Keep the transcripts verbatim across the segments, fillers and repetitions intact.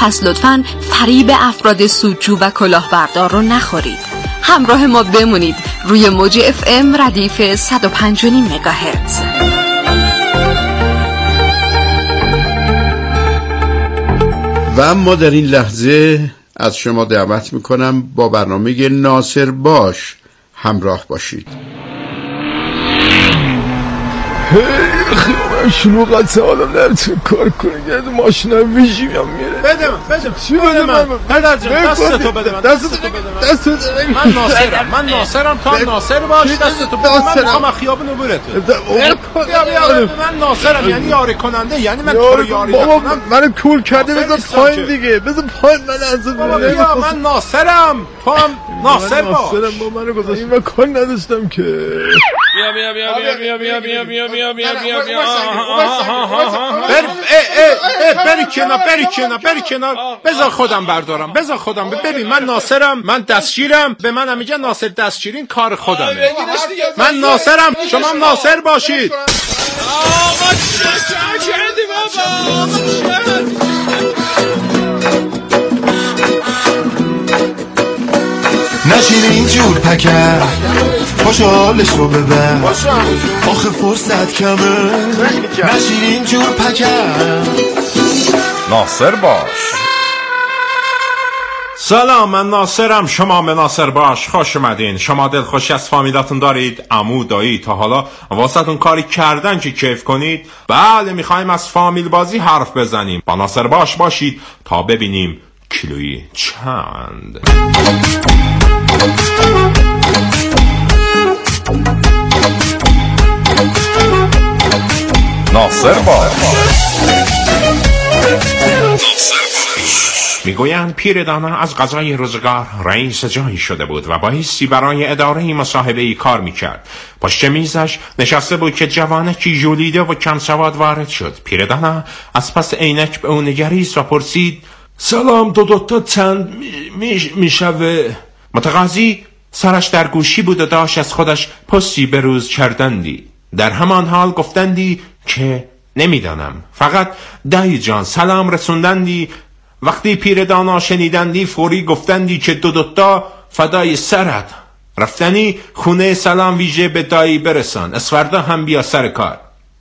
پس لطفاً فریب افراد سودجو و کلاهبردار رو نخورید. همراه ما بمونید روی موج اف ام ردیف صد و پنج و نیم مگاهرتز. و ما در این لحظه از شما دعوت میکنم با برنامه ناصر باش همراه باشید. خیلی شلوغ است، حالا نمیتونم کار کنم، یه ماشینم ویژی میام میره. بده من بده چی بده من پدر جان دستتو بده من دستتو بده من دستتو من ناصرم من ناصرم تو هم ناصر باش دستتو بده من میخوام خیابون عبورت بیا بیا من ناصرم یعنی یاری کننده یعنی من تو رو یاری نکنم. منو کول کرده بذار پایین دیگه بذار پایین من از بابا بیا من ناصرم تو هم ناصر باش. ناصرم با منو گذاشتی من کار نداشتم که. بیا بیا بیا بیا بیا بیا بیا بیا بیا بیا بیا بر ای ای بری کنار بری کنار بری کنار بذار خودم بردارم بذار خودم ببین من ناصرم من دستگیرم به منم میگن ناصر دستگیرین کار خودمه. من ناصرم شما هم ناصر باشید. آقا چه کردی بابا؟ نشین اینجور پکر خوشحالش رو ببر آخه فرصت کمه. نشین اینجور پکر ناصر باش. سلام من ناصرم شما به ناصر باش خوش اومدین. شما دلخوشی از فامیلاتون دارید؟ عمو دایی تا حالا واسهتون کاری کردن که کیف کنید؟ بله میخوایم از فامیل بازی حرف بزنیم. با ناصر باش باشید تا ببینیم کیلویی چند. ناصر باش. میگویند پیردانا از قضای روزگار رئیس جایی شده بود و بایستی برای اداره مصاحبه‌ای کار میکرد. پشت میزش نشسته بود که جوانکی ژولیده و کم سواد وارد شد. پیردانا از پس عینک به اون نگریست و پرسید سلام دو دوتا چند میشوه؟ متقاضی سرش در گوشی بود و داشت از خودش پستی بروز کردندی. در همان حال گفتندی که نمیدانم. فقط دایی جان سلام رسوندندی. وقتی پیردانا شنیدندی فوری گفتندی که دو دوتا فدای سرت. رفتنی خونه سلام ویژه به دایی برسان، اسفردا هم بیا سر کار.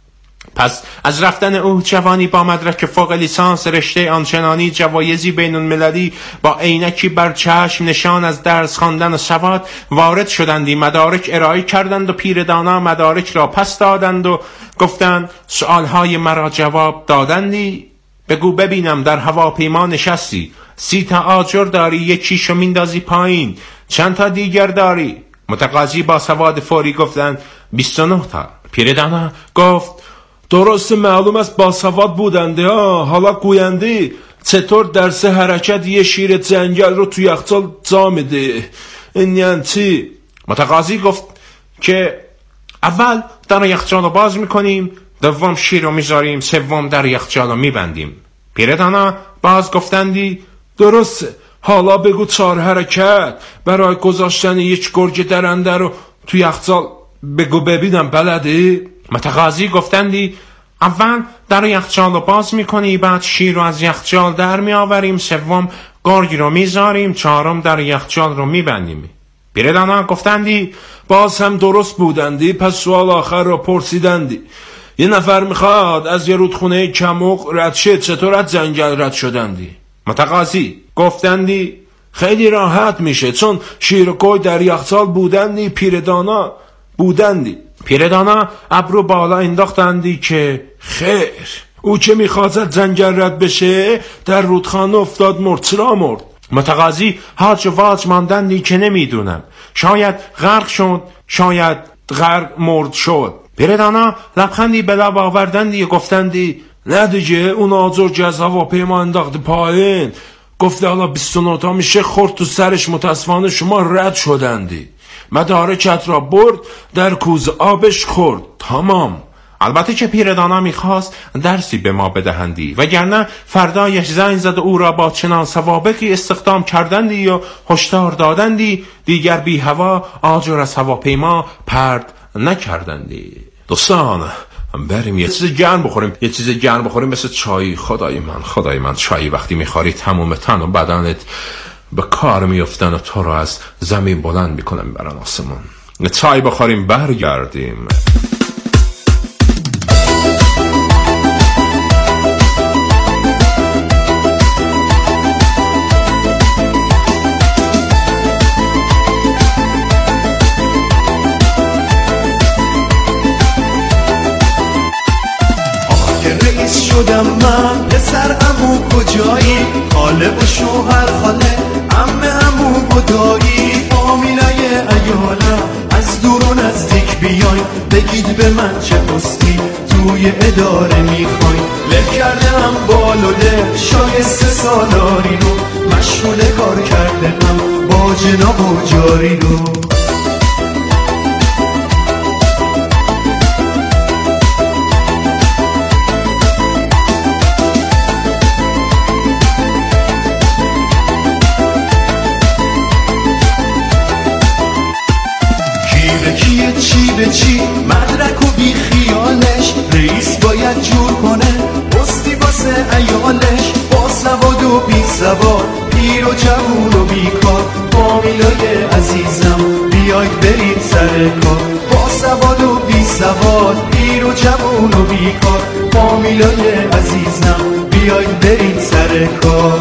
پس از رفتن او جوانی با مدرک فوق لیسانس رشته آنچنانی جوایزی بین المللی با عینکی بر چشم نشان از درس خواندن و سواد وارد شدندی. مدارک ارائه کردند و پیردانا مدارک را پس دادند و گفتند سؤالهای مرا جواب دادندی. بگو ببینم در هواپیما نشستی، سی تا آجر داری، یکیشو میندازی پایین، چند تا دیگر داری؟ متقاضی با سواد فوری گفتند بیست و نه تا. پیردانا گفت درست معلوم است با سواد بودنده ها. حالا گویندی چطور در سه حرکت یه شیر جنگل رو توی یخچال جا میده؟ این یعنی چی؟ متقاضی گفت که اول در یخچال رو باز میکنیم، دوم شیر رو میذاریم، سوم در یخچال رو میبندیم. پیردانا باز گفتندی درسته. حالا بگو چهار حرکت برای گذاشتن یک گرگ درنده رو توی یخچال بگو ببینم بلدی؟ متقاضی گفتندی اول در یخچال رو باز میکنی، بعد شیر رو از یخچال در میآوریم، سوم گرگ رو میذاریم، چهارم در یخچال رو میبندیم. پیردانا گفتندی باز هم درست بودندی. پس سوال آخر رو پرسیدندی یه نفر میخواد از یه رودخونه کموق رد شه، چطور از جنگل رد شدندی؟ متقاضی گفتندی خیلی راحت میشه چون شیر و گوی در یخچال بودندی. پیردانا بودندی. پیردانا ابرو بالا انداختندی که خیر او که میخواست جنگل رد بشه در رودخانه افتاد مرد. چرا مرد؟ متقاضی هاج و واج ماندندی که نمیدونم، شاید غرق شد، شاید غرق مرد شد. پیردانا لبخندی به لب آوردندی و گفتندی نه دیگه اون آجر که از هواپیما انداخته پایین گفته حالا بیست و نه تا میشه خورد تو سرش. متاسفانه شما رد شدندی. مدارکت را برد در کوزه آبش خورد. تمام. البته که پیردانا میخواست درسی به ما بدهندی وگرنه فردایش زنگ زد و او را با چنان سوابقی استخدام کردندی و هشدار دادندی دیگر بی هوا آجر از هواپیما پرد نکردندی. دوستان بریم یه چیز گرم بخوریم، یه چیز گرم بخوریم مثل چای. خدای من خدای من چای وقتی میخوری تمام تن و بدنت به کار میفتن و تو رو از زمین بلند میکنن میبرن آسمون. چای بخوریم برگردیم. شدم من پسر عمو کجایی، خاله و شوهر خاله عمه عمو و دایی، فامیلای عیالم از دور و نزدیک بیاین، بگید به من چه پستی توی اداره میخواین. له کردم بالوده شایسته سالاری رو، مشغول کار کردم با جناب و جاری رو. چی به چی مدرک و بی خیالش، رئیس باید جور کنه پستی واسه عیالش، با سواد و بی سواد پیر و جوون و بیکار، فامیلای عزیزم بیاید برید سر کار، با سواد و بی سواد پیر و جوون و بیکار، فامیلای عزیزم بیاید برید سر کار.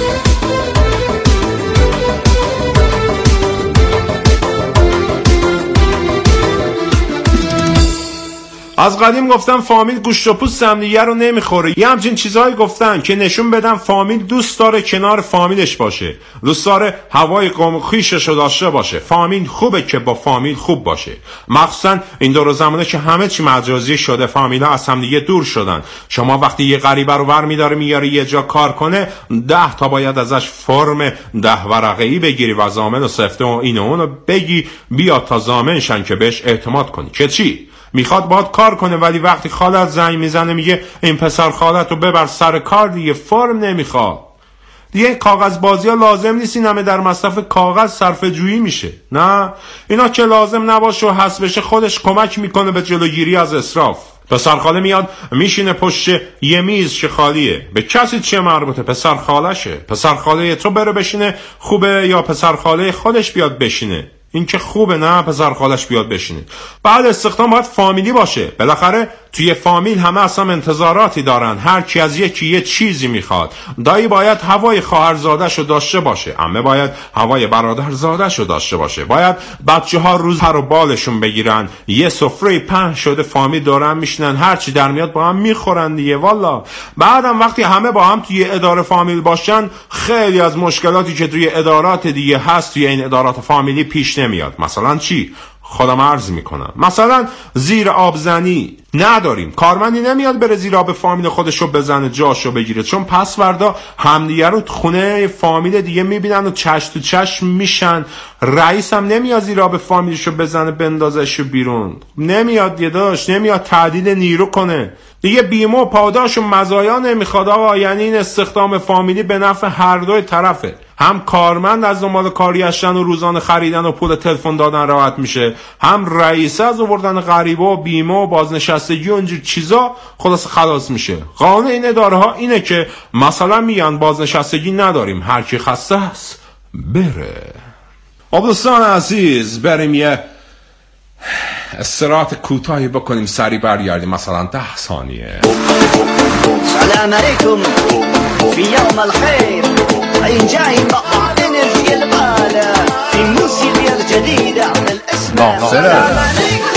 از قدیم گفتن فامیل گوشت و پوست هم دیگه رو نمیخوره. یه همچین چیزهایی گفتن که نشون بدن فامیل دوست داره کنار فامیلش باشه، دوست داره هوای قوم خویشش رو داشته باشه. فامیل خوبه که با فامیل خوب باشه، مخصوصا این دور زمانه که همه چی مجازی شده، فامیلا از هم دیگه دور شدن. شما وقتی یه غریبه رو برمی‌داره میاره یه جا کار کنه، ده تا باید ازش فرم ده ورقه‌ای بگیری و ضامن و سفته و اینو اونو بگی بیا تا ضامن شن که بهش اعتماد کنی. که چی؟ میخواد باید کار کنه، ولی وقتی خالت زنگ میزنه میگه این پسر خالت رو ببر سر کار دیگه، فرم نمیخواد دیگه. کاغذ بازی ها لازم نیست، این همه در مصرف کاغذ صرفه جویی میشه. نه اینا که لازم نباشه و هست بشه خودش کمک میکنه به جلوگیری از اسراف. پسر خاله میاد میشینه پشت یه میز که خالیه، به کسی چه مربوطه؟ پسر خالشه. پسر خاله تو بره بشینه خوبه یا پسر خاله خودش بیاد بشینه؟ این که خوبه نه پسر خالش بیاد بشینه. بعد استخدام باید فامیلی باشه. بالاخره توی فامیل همه اصلا انتظاراتی دارن، هر کی از یکی یه چیزی میخواد. دایی باید هوای خواهرزاده‌شو داشته باشه، عمه باید هوای برادرزاده‌شو داشته باشه، باید بچه‌ها روز پر و بالشون بگیرن، یه سفره پهن شده فامیل دورن میشینن، هر چی در میاد با هم میخورن دیگه. والا بعدم وقتی همه با هم توی اداره فامیل باشن، خیلی از مشکلاتی که توی ادارات دیگه هست توی این ادارات فامیلی پیش نمیاد. مثلا چی؟ خودم عرض میکنم، مثلا زیر آبزنی نداریم، کارمندی نمیاد بره زیر آب فامیل خودشو بزنه جاشو بگیره، چون پس فردا همدیگه رو خونه فامیل دیگه میبینن و چش تو چشم میشن. رئیس هم نمیاد زیر آب فامیلشو بزنه بندازشو بیرون، نمیاد یه داشت، نمیاد تعدیل نیرو کنه دیگه. بیمه و پاداش و مزایا نمیخواد آقا. یعنی این استخدام فامیلی به نفع هر دوی طرفه، هم کارمند از دنبال کاریشن و روزانه خریدن و پول تلفن دادن راحت میشه، هم رئیس از آوردن غریبه و بیمه و بازنشستگی و اینجور چیزا خلاص خلاص میشه. قانون این اداره ها اینه که مثلا میگن بازنشستگی نداریم، هر کی خسته است بره. دوستان عزیز بریم یه استراحت کوتاهی بکنیم، سری برگردیم، مثلا ده ثانیه. سلام علیکم فی یوم الخیر، این جای مقطع انرژی البالا فی موسیقی الجدید عمل اسمه سلام علیکم.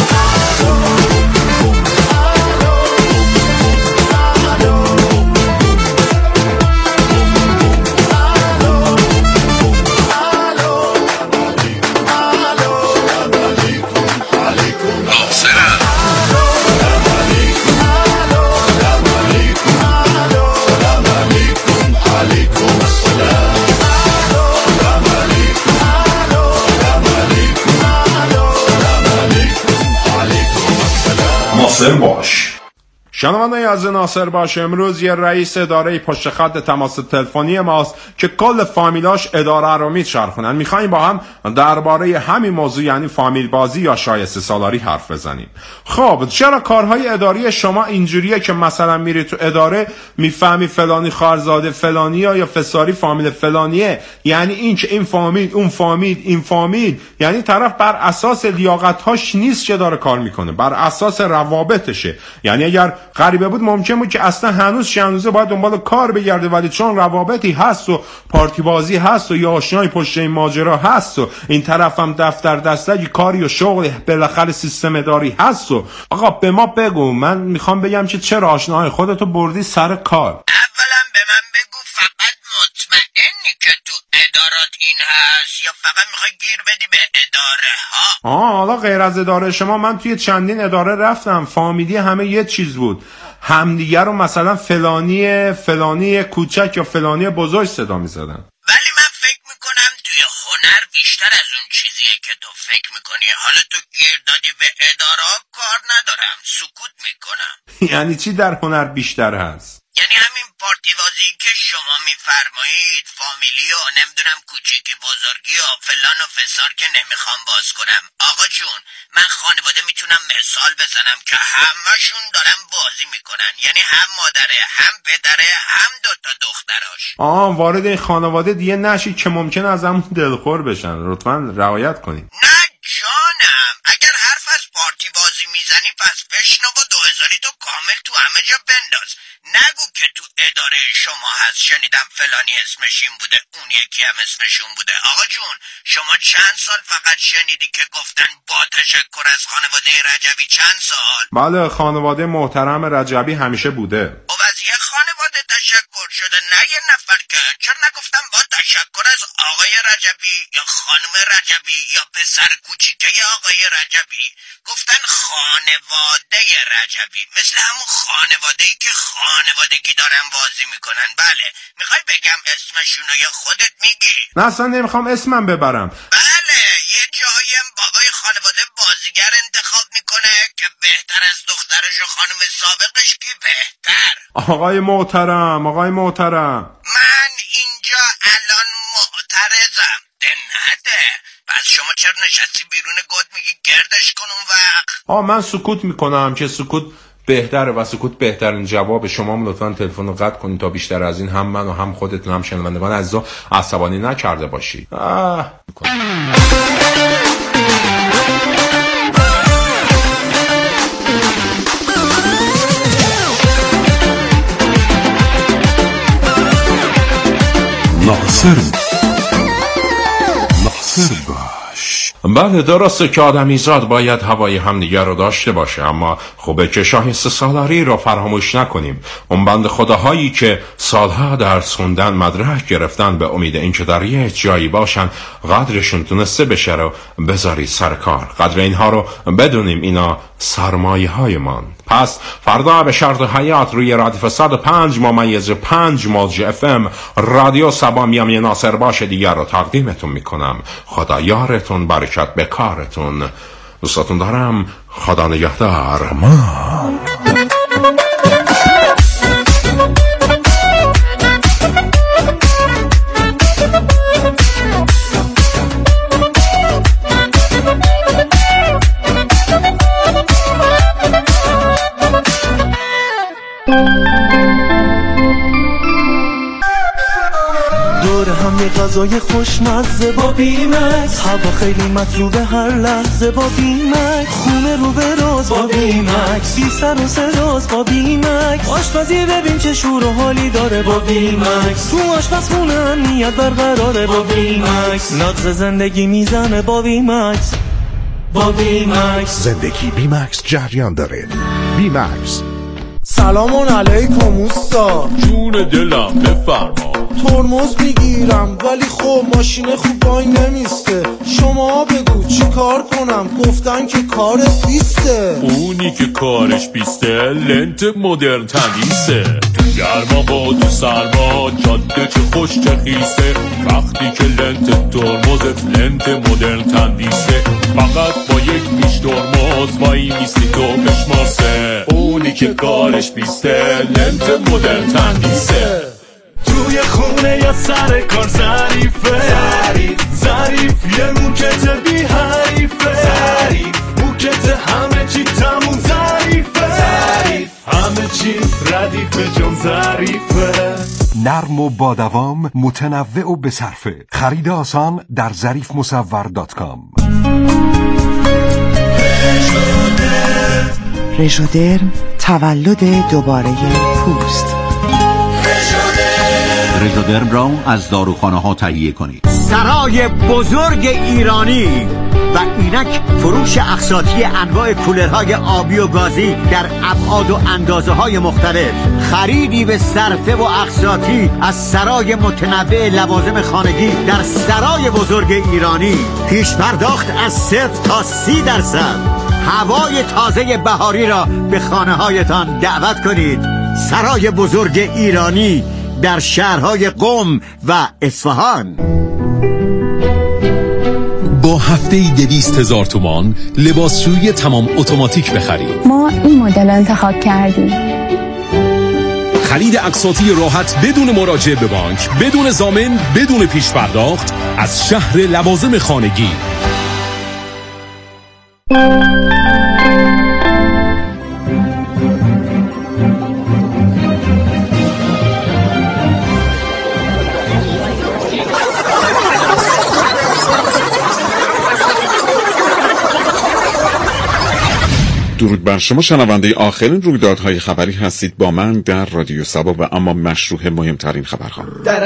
باش شنوانده از ناصر باش، امروز یه رئیس اداره پشت خط تماس تلفنی ماست که کل فامیلاش اداره رو میچرخونن. میخوایم با هم درباره همین موضوع یعنی فامیل بازی یا شایسته سالاری حرف بزنیم. خب چرا کارهای اداری شما اینجوریه که مثلا میری تو اداره میفهمی فلانی خارزاده فلانیه یا فساری فامیل فلانیه، یعنی این که این فامیل اون فامیل این فامیل، یعنی طرف بر اساس لیاقت‌هاش نیست که داره کار میکنه، بر اساس روابطشه. یعنی اگر غریبه بود ممکن بود که اصلا هنوز شنوزه باید دنبال کار بگرده، ولی چون روابطی هست و پارتی بازی هست و یا آشنای پشت این ماجرا هست و این طرف هم دفتر دستگی کاری و شغل بالاخره سیستم اداری هست و آقا به ما بگو، من میخوام بگم که چرا آشناهای خودتو بردی سر کار؟ اولا به من بگو فقط مطمئنی که تو ادارات این هست یا فقط میخوای گیر بدی به اداره ها؟ آه حالا غیر از اداره شما من توی چندین اداره رفتم، فامیلی همه یه چیز بود، همدیگه رو مثلا فلانی فلانی کوچک یا فلانی بزرگ صدا میزدن. ولی من فکر میکنم توی هنر بیشتر از اون چیزیه که تو فکر میکنی. حالا تو گیر دادی به اداره کار ندارم، سکوت میکنم. یعنی چی در هنر بیشتر هست؟ یعنی همین پارتی بازی که شما میفرمایید، فامیلی و نمیدونم کوچیکی بزرگی و فلان و فسار که نمیخوام باز کنم. آقا جون من خانواده میتونم مثال بزنم که همشون دارن بازی میکنن، یعنی هم مادره هم پدره هم دوتا دختراش. آه وارد این خانواده دیگه نشید که ممکنه از همون دلخور بشن، لطفاً رعایت کنید. نه جانم، اگر حرف از پارتی بازی میزنی پس بشنو و دو هزاری تو کامل تو همه جا بنداز. نگو که تو اداره شما هست شنیدم فلانی اسمش این بوده اون یکی هم اسمشون بوده. آقا جون شما چند سال فقط شنیدی که گفتن با تشکر از خانواده رجبی؟ چند سال؟ بله خانواده محترم رجبی همیشه بوده. و از یه خانواده تشکر شده، نه یه نفر که. چرا نگفتم با تشکر از آقای رجبی یا خانم رجبی یا پسر کوچیکه آقای رجبی؟ گفتن خانواده رجبی، مثل همون خانواده‌ای که خانوادگی دارن بازی میکنن. بله میخوای بگم اسمشونو یا خودت میگی؟ نه اصلا نمیخوام اسمم ببرم. بله یه جایم بابای خانواده بازیگر انتخاب میکنه که بهتر از دخترش و خانم سابقش کی بهتر؟ آقای محترم آقای محترم من اینجا الان معترضم. ده نده پس شما چرا نشستی بیرون گود میگی گردش کن اون وقت؟ آه من سکوت میکنم که سکوت بهتره و سکوت بهترین جواب. شما لطفاً تلفن رو قطع کنید تا بیشتر از این هم من و هم خودتون هم شنوندگان عزیزا عصبانی نکرده باشید. آه ناصر ناصر باش. بله درسته که آدمیزاد باید هوای همدیگر رو داشته باشه، اما خوبه که شایسته سالاری رو فراموش نکنیم. اون بند خداهایی که سالها درس خوندن مدرک گرفتن به امید اینکه در یه جایی باشن قدرشون تونسته بشه رو بذاری سر کار. قدر اینها رو بدونیم، اینا سرمایه های من. پس فردا به شرط حیات روی رادیو صد و پنج ممیز پنج موج اف ام رادیو سبا میامی ناصر باش دیگر رو تقدیمتون میکنم. خدا یارتون، برکت به کارتون. دوستاتون دارم. خدا نگهدار. ما دور هم یه غذای خوشمزه با بیمکس، هوا خیلی مطلوبه هر لحظه با بیمکس، خونه رو به راز با بیمکس، بی سر و سراز با بیمکس، آشپزی ببین چه شور و حالی داره با بیمکس، تو آشپزخونه امنیت برقراره با بیمکس، نقض زندگی میزنه با بیمکس. با بیمکس زندگی بیمکس جریان داره. بیمکس. سلامون علیکم اوستا. جون دلم بفرما. ترمز میگیرم ولی خب ماشین خوب وای نمیسته، شما بگو چی کار کنم؟ گفتن که کارت بیسته. اونی که کارش بیسته لنت مدرن تمیزه، تو گرما با تو سرما جاده چه خوش چه خیسه، وقتی که لنت ترمزت لنت مدرن تمیزه، فقط با یک پیش ترمز وای میستی تو بشماسه. اونی که کارش بیسته لنت مدرن تندیسه توی خونه یا سر کار ظریفه ظریف ظریف یه موکت بی حریفه ظریف موکت همه چی تموم ظریفه ظریف همه چی ردیفه جون ظریفه نرم و با دوام، متنوع و بصرفه. خرید آسان در ظریف مصور دات کام. رژودرم تولد دوباره پوست. رژودرم را از داروخانه ها تهیه کنید. سرای بزرگ ایرانی و اینک فروش اقساطی انواع کولرهای آبی و گازی در ابعاد و اندازه های مختلف. خریدی به صرفه و اقساطی از سرای متنوع لوازم خانگی در سرای بزرگ ایرانی. پیش پرداخت از صفر تا سی درصد. هوای تازه بهاری را به خانه هایتان دعوت کنید. سرای بزرگ ایرانی در شهرهای قم و اصفهان. با هفته دویست هزار تومان لباسشویی تمام اتوماتیک بخرید. ما این مدل انتخاب کردیم. خرید اقساطی راحت بدون مراجعه به بانک، بدون ضامن، بدون پیش پرداخت از شهر لوازم خانگی. درود بر شما شنونده آخرین رویدادهای خبری هستید با من در رادیو سبا و اما مشروع مهمترین خبرها.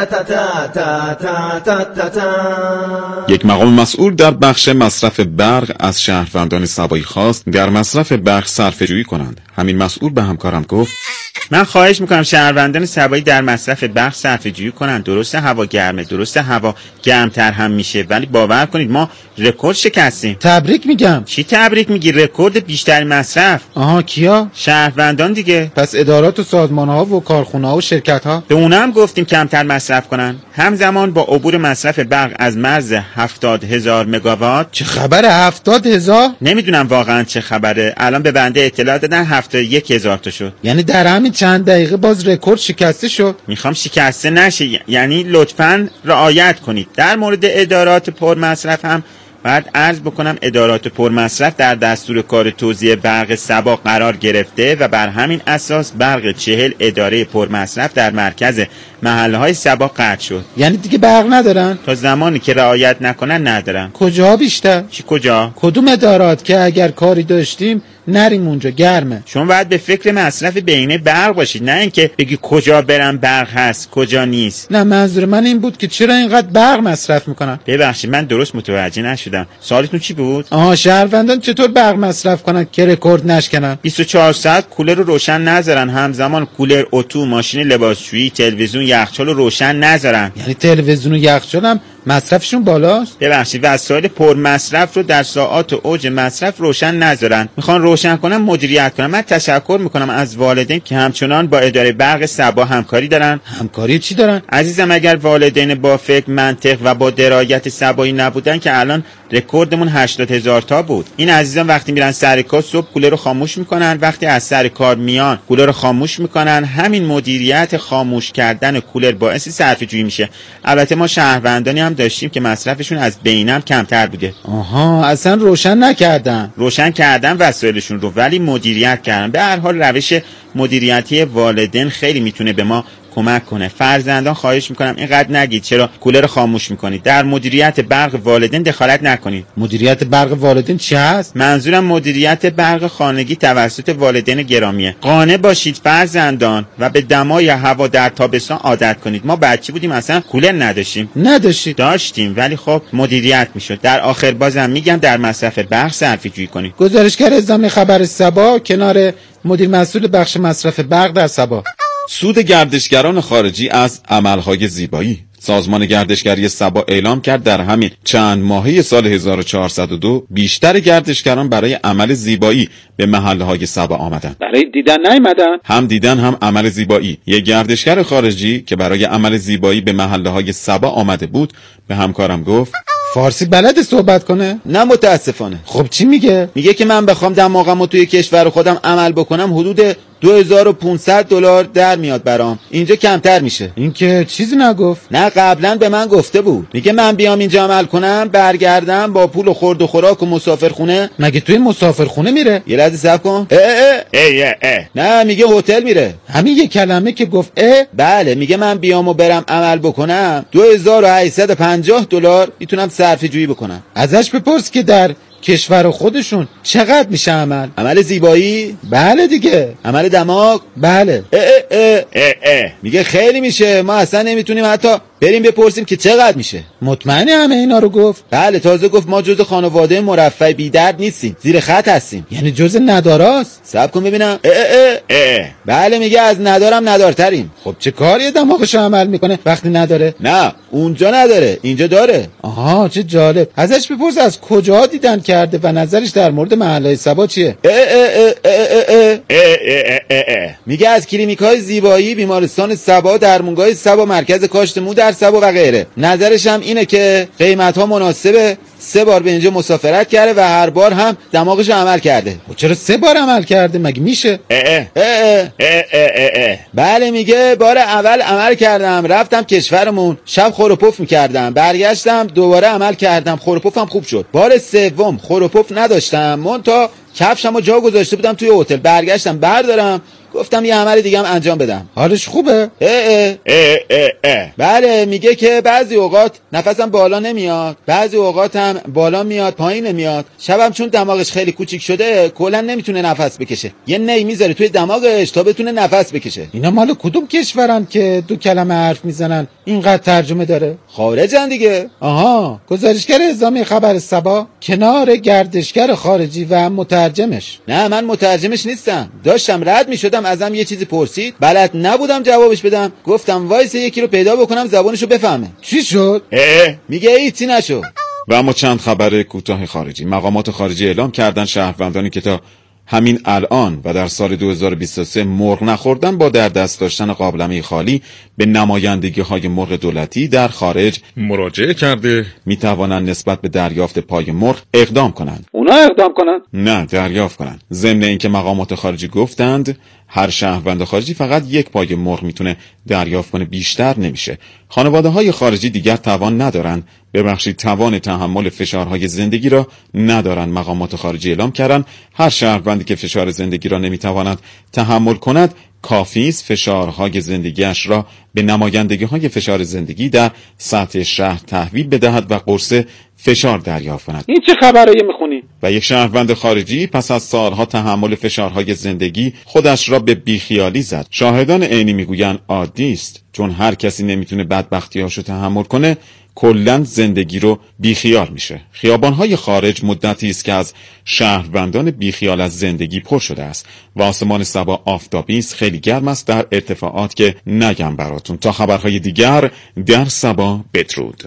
یک مقام مسئول در بخش مصرف برق از شهروندان سبایی خواست در مصرف برق صرفه‌جویی کنند. همین مسئول به همکارم گفت من خواهش میکنم شهروندان سبایی در مصرف برق صرفه‌جویی کنند. درسته هوا گرمه، درسته هوا گرمتر هم میشه، ولی باور کنید ما رکورد شکستیم. تبریک میگم. چی تبریک میگی؟ رکورد بیشتر مصرف. آها کیا؟ شهروندان دیگه. پس ادارات و سازمان‌ها و کارخونه‌ها و شرکت‌ها؟ به اونم گفتیم کمتر مصرف کنن. همزمان با عبور مصرف برق از مرز هفتاد هزار مگاوات. چه خبره هفتاد هزار؟ نمیدونم واقعا چه خبره. الان به بنده اطلاع دادن هفتاد و یک هزار تا شد. یعنی در همین چند دقیقه باز رکورد شکسته شد. میخوام شکسته نشه، یعنی لطفاً رعایت کنید. در مورد ادارات پرمصرف هم بعد عرض بکنم ادارات پرمصرف در دستور کار توزیع برق سبا قرار گرفته و بر همین اساس برق چهل اداره پرمصرف در مرکز محله‌های سبا قطع شد. یعنی دیگه برق ندارن؟ تا زمانی که رعایت نکنن ندارن. کجا بیشتر؟ چی کجا؟ کدوم ادارات که اگر کاری داشتیم نریم اونجا گرمه؟ شما باید به فکر مصرف بینه برق باشید، نه اینکه بگی کجا برم برق هست کجا نیست. نه منظور من این بود که چرا اینقدر برق مصرف میکنن. ببخشید من درست متوجه نشدم. سوالتون چی بود؟ آها شهروندان چطور برق مصرف کنن که رکورد نشکنن؟ بیست و چهار ساعت کولر رو روشن نذارن، همزمان کولر، اتو، ماشین لباسشویی، تلویزیون، یخچال رو روشن نذارن. یعنی تلویزیون و یخچال هم مصرفشون بالاست؟ ببخشید وسایل پر مصرف رو در ساعات اوج مصرف روشن نذارن. میخوان روشن کنن مدیریت کنن. من تشکر میکنم از والدین که همچنان با اداره برق سبا همکاری دارن. همکاری چی دارن؟ عزیزم اگر والدین با فکر، منطق و با درایت سبایی نبودن که الان رکوردمون هشتاد هزار تا بود. این عزیزان وقتی میرن سر کار صبح کولر رو خاموش میکنن، وقتی از سر کار میان کولر رو خاموش میکنن. همین مدیریت خاموش کردن کولر باعث صرفه جویی میشه. البته ما شهروندانی هم داشتیم که مصرفشون از بینم کمتر بوده. آها اصلا روشن نکردن. روشن کردن وسایلشون رو ولی مدیریت کردن. به هر حال روش مدیریتی والدین خیلی میتونه به ما کمک کنه. فرزندان خواهش میکنم اینقدر نگید چرا کولر خاموش میکنید. در مدیریت برق والدین دخالت نکنید. مدیریت برق والدین چی هست؟ منظورم مدیریت برق خانگی توسط والدین گرامیه. قانع باشید فرزندان و به دمای هوا در تابستان عادت کنید. ما بچه بودیم اصلا کولر نداشتیم. نداشتید؟ داشتیم ولی خب مدیریت میشد. در آخر بازم میگم در مصرف برق صرفه جویی کنید. گزارشگر اعزامی خبر سبا کنار مدیر مسئول بخش مصرف برق در سبا. سود گردشگران خارجی از عملهای زیبایی. سازمان گردشگری سبا اعلام کرد در همین چند ماهه سال هزار و چهارصد و دو بیشتر گردشگران برای عمل زیبایی به محله‌های سبا آمدند. برای دیدن نیامدن؟ هم دیدن هم عمل زیبایی. یک گردشگر خارجی که برای عمل زیبایی به محله‌های سبا آمده بود به همکارم گفت فارسی بلده صحبت کنه؟ نه متاسفانه. خب چی میگه؟ میگه که من بخوام دماغمو توی کشور خودم عمل بکنم حدود دو هزار و پانصد دلار در میاد برام. اینجا کمتر میشه. این که چیزی نگفت؟ نه قبلا به من گفته بود. میگه من بیام اینجا عمل کنم برگردم با پول و خورد و خوراک و مسافرخونه. مگه توی مسافرخونه میره؟ یه لحظه صبر کن. اه اه اه اه اه. نه میگه هتل میره. همین یه کلمه که گفت اه؟ بله میگه من بیام و برم عمل بکنم دو هزار و هشتصد و پنجاه دلار میتونم صرفه جویی بکنم. ازش بپرس که در کشور خودشون چقدر میشه عمل؟ عمل زیبایی؟ بله دیگه. عمل دماغ؟ بله. اه اه اه اه اه. میگه خیلی میشه، ما اصلا نمیتونیم حتی بریم بپرسیم که چقدر میشه. مطمئنی همه اینا رو گفت؟ بله تازه گفت ما جز خانواده مرفه بی درد نیستیم، زیر خط هستیم. یعنی جز نداراست؟ صبر کن ببینم. اه اه اه. بله میگه از ندارم ندارتریم. خب چه کاری دماغش عمل میکنه وقتی نداره؟ نه اونجا نداره اینجا داره. آها چه جالب. ازش بپرس از کجا دیدن کرده و نظرش در مورد محلهای سبا چیه؟ اه اه اه اه اه اه اه اه. میگه از کلینیک‌های زیبایی، بیمارستان سبا، درمونگاه سبا، مرکز کاشت مو در سبا و غیره. نظرش هم اینه که قیمت‌ها مناسبه. سه بار به اینجا مسافرت کرده و هر بار هم دماغش عمل کرده. و چرا سه بار عمل کرده؟ مگه میشه؟ اه اه اه اه اه اه. بله میگه بار اول عمل کردم رفتم کشورمون شب خور و پف میکردم، برگشتم دوباره عمل کردم خور و پفم خوب شد. بار سوم خور و پف نداشتم مونتا کفشمو جا گذاشته بودم توی هتل، برگشتم بردارم گفتم یه عمل دیگه هم انجام بدم. حالش خوبه؟ اه اه اه اه اه. بله میگه که بعضی اوقات نفسم بالا نمیاد، بعضی اوقات هم بالا میاد پایین نمیاد. شبم چون دماغش خیلی کوچیک شده کلا نمیتونه نفس بکشه، یه نی میذاره توی دماغش تا بتونه نفس بکشه. اینا مال کدوم کشورن که دو کلمه حرف میزنن اینقدر ترجمه داره؟ خارجن دیگه. آها گزارشگر اعزامی خبر سبا کنار گردشگر خارجی و مترجمش. نه من مترجمش نیستم، داشتم رد میشدم ازم یه چیزی پرسید بلد نبودم جوابش بدم، گفتم وایس یکی رو پیدا بکنم زبانشو بفهمه. چی شد؟ اه میگه هیچی نشد. و اما چند خبر کوتاه خارجی. مقامات خارجی اعلام کردن شهروندانی که تا همین الان و در سال دو هزار و بیست و سه مرغ نخوردن با در دست داشتن قابلمه خالی به نمایندگی های مرغ دولتی در خارج مراجعه کرده می توانند نسبت به دریافت پای مرغ اقدام کنند. اونا اقدام کنند؟ نه دریافت کنند. ضمن اینکه مقامات خارجی گفتند هر شهروند خارجی فقط یک پای مرغ میتونه دریافت کنه، بیشتر نمیشه. خانواده های خارجی دیگر توان ندارن، ببخشید توان تحمل فشارهای زندگی را ندارن. مقامات خارجی اعلام کردن هر شهروندی که فشار زندگی را نمیتواند تحمل کند کافی است فشارهای زندگیش را به نمایندگی های فشار زندگی در سطح شهر تحویل بدهد و قرص فشار دریافت کند. این چه خبرایی میخونی؟ و یک شهروند خارجی پس از سالها تحمل فشارهای زندگی خودش را به بیخیالی زد. شاهدان عینی میگویند عادی است، چون هر کسی نمیتونه بدبختیاشو تحمل کنه کلاً زندگی رو بیخیال میشه. خیابان‌های خارج مدتی است که از شهروندان بیخیال از زندگی پر شده است و آسمان سبا آفتابی است، خیلی گرم است در ارتفاعات که نگم براتون. تا خبرهای دیگر در سبا بدرود.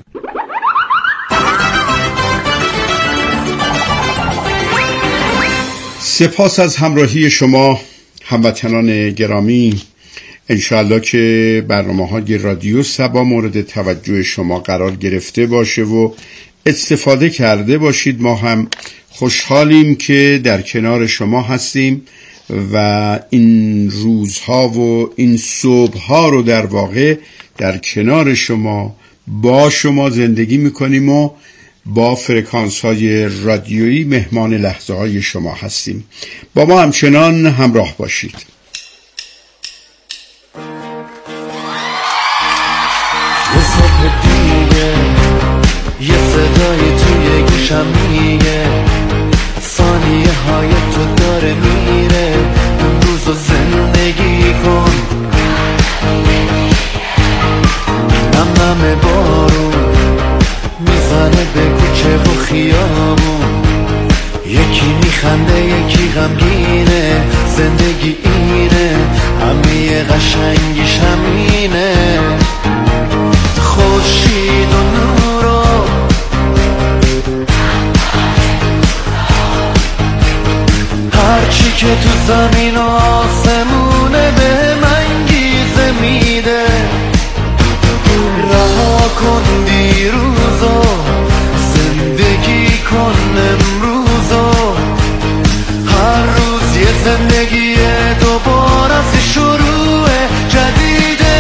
سپاس از همراهی شما هموطنان گرامی. انشاءالله که برنامه‌های رادیو سبا مورد توجه شما قرار گرفته باشه و استفاده کرده باشید. ما هم خوشحالیم که در کنار شما هستیم و این روزها و این صبحها رو در واقع در کنار شما با شما زندگی میکنیم و با فرکانس های رادیویی مهمان لحظه های شما هستیم. با ما همچنان همراه باشید. یه صبح دیگه یه صدایی توی گوشم میگه ثانیه های تو داره میره، امروز رو زندگی کن. نم نم بارون میزنه به کوچه و خیابون، یکی میخنده یکی غمگینه، زندگی اینه همه قشنگیش همینه. خورشید و نورو هرچی که تو زمین و آسمونه به من گیزه میده. رها کن دیروزو زندگی دوباره از شروع جدیده.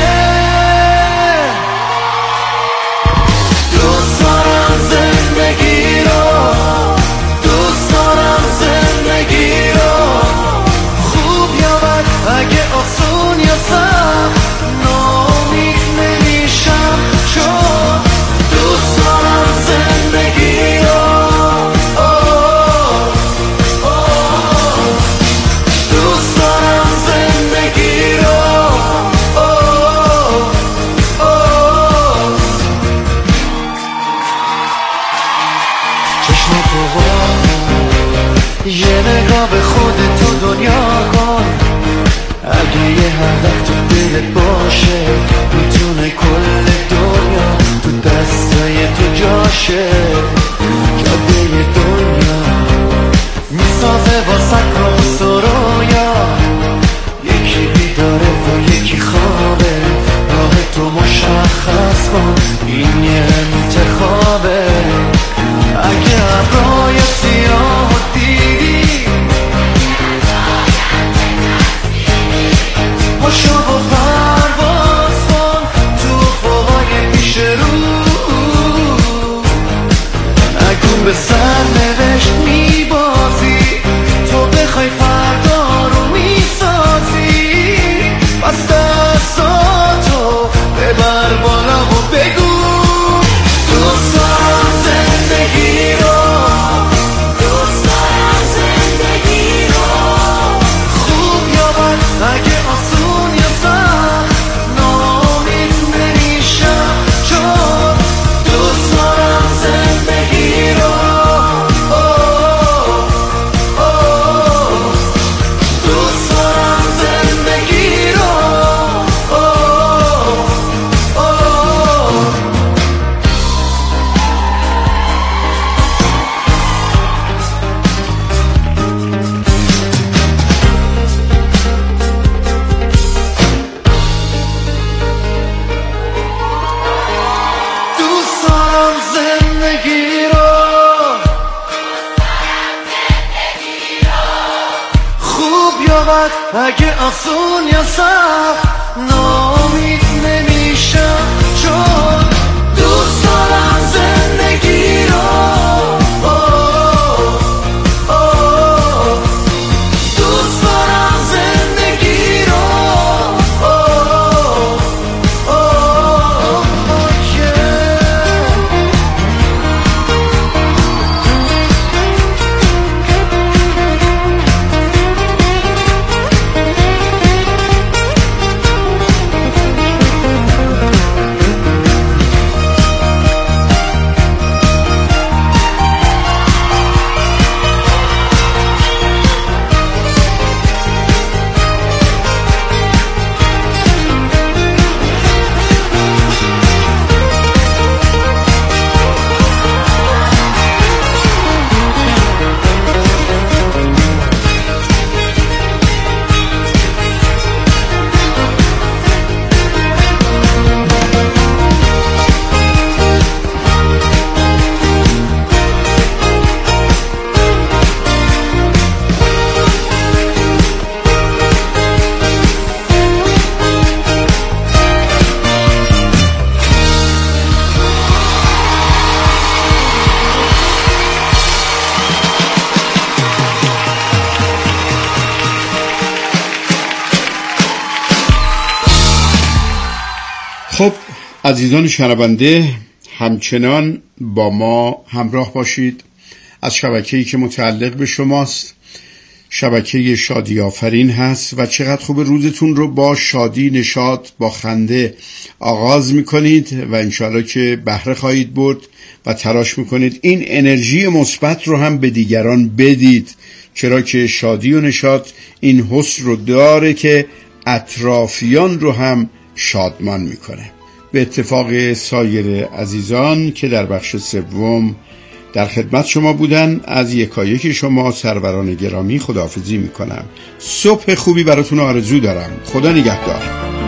دوست دارم زندگی رو، دوست دارم زندگی رو، خوب یا بد اگه آسون یا سخت ناامید نمیشم، چون دوست دارم زندگی رو. دوست دارم زندگی رو. چشم تو یه نگاه به خودت تو دنیا کن، اگه یه هدف تو دلت باشه میتونه کل دنیا تو دستای تو جاشه. جاده دنیا میسازه واسه راست و رویا، یکی بیداره و یکی خوابه، راه تو مشخص کن این یه انتخابه. اگه ابرای سیاه دیدی پاشو و پرواز کن تو افقای پیش رو، اگه به سر نوشت میبازی تو بخوای فردا رو میسازی، پس دستاتو ببر بالا و بگو دوست دارم زندگی رو، دوست دارم زندگی رو، خوب یا بد اگه آسون یا سخت ناامید نمیشم، چون دوست دارم زندگی رو. دوست دارم زندگی رو. دوست دارم زندگی رو، خوب یا بد اگه آسون یا سخت ناامید نمیشم، چون دوست دارم زندگی رو. دوست دارم زندگی رو. خب عزیزان شنونده، همچنان با ما همراه باشید از شبکه‌ای که متعلق به شماست. شبکه شادی آفرین هست و چقدر خوب روزتون رو با شادی، نشاط، با خنده آغاز میکنید و انشالله که بهره خواهید برد و تلاش میکنید این انرژی مثبت رو هم به دیگران بدید، چرا که شادی و نشاط این حس رو داره که اطرافیان رو هم شادمان میکنه. به اتفاق سایر عزیزان که در بخش سوم در خدمت شما بودن، از یکایک شما سروران گرامی خداحافظی میکنم. صبح خوبی براتون آرزو دارم. خدا نگهدار.